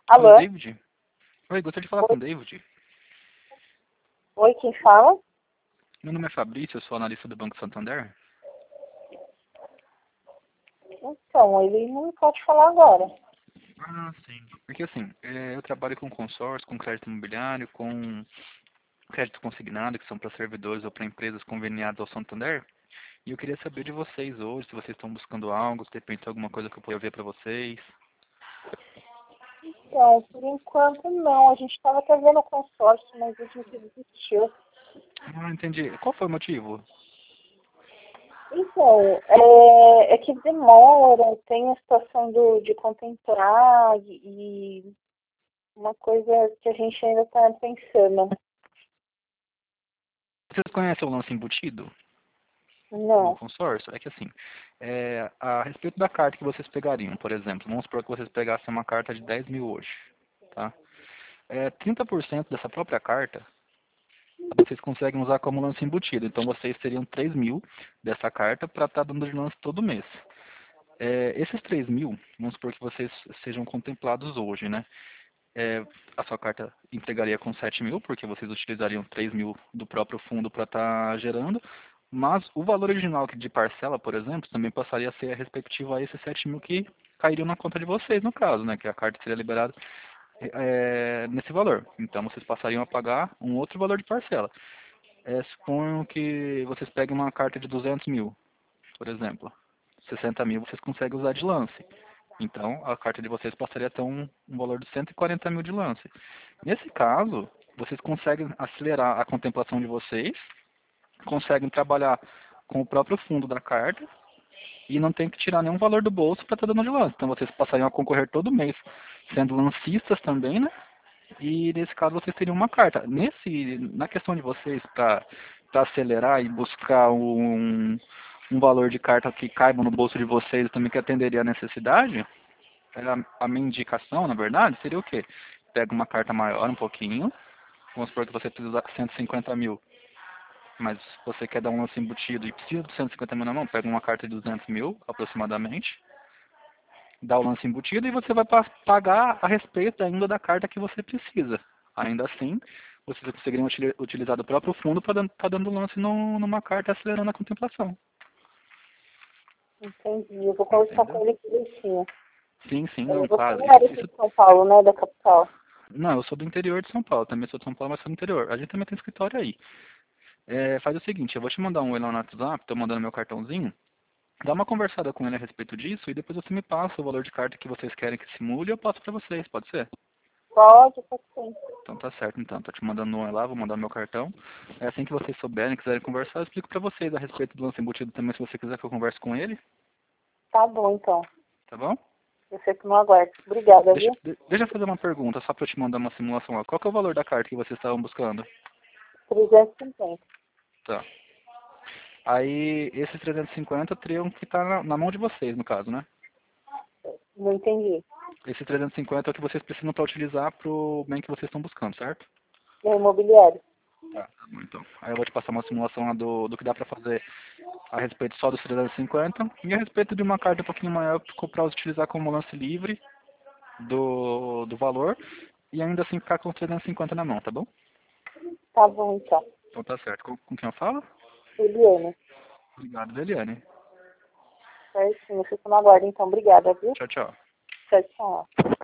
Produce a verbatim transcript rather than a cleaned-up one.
Alô, Alô? David? Oi, gostaria de falar com o David. Oi, quem fala? Meu nome é Fabrício, eu sou analista do Banco Santander. Então, ele não pode falar agora. Ah, sim. Porque assim, é, eu trabalho com consórcio, com crédito imobiliário, com crédito consignado, que são para servidores ou para empresas conveniadas ao Santander. E eu queria saber de vocês hoje, se vocês estão buscando algo, se de repente tem alguma coisa que eu possa ver para vocês. Então, por enquanto não. A gente estava até vendo o consórcio, mas a gente desistiu. Ah, entendi. Qual foi o motivo? Então, é, é que demora, tem a situação do, de contemplar e uma coisa que a gente ainda está pensando. Vocês conhecem o lance embutido do Não. consórcio? É que assim, é, a respeito da carta que vocês pegariam, por exemplo, vamos supor que vocês pegassem uma carta de dez mil hoje, tá? É, trinta por cento dessa própria carta vocês conseguem usar como lance embutido. Então vocês teriam três mil dessa carta para estar dando de lance todo mês. É, esses três mil, vamos supor que vocês sejam contemplados hoje, né? É, a sua carta entregaria com sete mil, porque vocês utilizariam três mil do próprio fundo para estar gerando. Mas o valor original de parcela, por exemplo, também passaria a ser respectivo a esses sete mil que cairiam na conta de vocês, no caso, né? Que a carta seria liberada é, nesse valor. Então vocês passariam a pagar um outro valor de parcela. É, suponham que vocês peguem uma carta de duzentos mil, por exemplo. sessenta mil vocês conseguem usar de lance. Então a carta de vocês passaria a ter um, um valor de cento e quarenta mil de lance. Nesse caso, vocês conseguem acelerar a contemplação de vocês, conseguem trabalhar com o próprio fundo da carta e não tem que tirar nenhum valor do bolso para estar dando de lance. Então vocês passariam a concorrer todo mês, sendo lancistas também, né? E nesse caso vocês teriam uma carta. Nesse, na questão de vocês, para acelerar e buscar um, um valor de carta que caiba no bolso de vocês também que atenderia a necessidade, a, a minha indicação, na verdade, seria o quê? Pega uma carta maior um pouquinho, vamos supor que você precisa de cento e cinquenta mil, mas você quer dar um lance embutido e precisa de cento e cinquenta mil na mão, pega uma carta de duzentos mil aproximadamente, dá o lance embutido e você vai pa- pagar a respeito ainda da carta que você precisa. Ainda assim, vocês conseguiriam utili- utilizar do próprio fundo para estar dando lance no, numa carta acelerando a contemplação. Entendi. Eu vou conversar Entendeu? com ele direitinho. Sim, sim, É, não, você claro. não Isso, era aqui isso, de São Paulo, né? Da capital. não, eu sou do interior de São Paulo, também sou de São Paulo, mas sou do interior. A gente também tem escritório aí. É, faz o seguinte, eu vou te mandar um oi lá no WhatsApp, estou mandando meu cartãozinho, dá uma conversada com ele a respeito disso e depois você me passa o valor de carta que vocês querem que simule e eu passo para vocês, pode ser? Pode, pode sim. Então tá certo, então. Tô te mandando um lá, vou mandar meu cartão. É assim que vocês souberem, quiserem conversar, eu explico pra vocês a respeito do lance embutido também, se você quiser que eu converse com ele, Tá bom, então. tá bom? Eu fico no aguardo. Obrigada, Deixa, viu? de- deixa eu fazer uma pergunta, só pra eu te mandar uma simulação lá. Qual que é o valor da carta que vocês estavam buscando? trezentos e cinquenta. Tá. Aí, esses trezentos e cinquenta teriam que estar na, na mão de vocês, no caso, né? Não entendi. Esses trezentos e cinquenta é o que vocês precisam para utilizar pro bem que vocês estão buscando, certo? É imobiliário. Tá, tá bom, então. Aí eu vou te passar uma simulação lá do, do que dá pra fazer a respeito só dos trezentos e cinquenta e a respeito de uma carta um pouquinho maior para utilizar como lance livre do, do valor e ainda assim ficar com os trezentos e cinquenta na mão, tá bom? Tá bom, então. Então tá certo. Com, com quem eu falo? Eliane. Obrigado, Eliane. Certinho. Eu fico no aguardo, então. Obrigada, viu? Tchau, tchau. Tchau, tchau.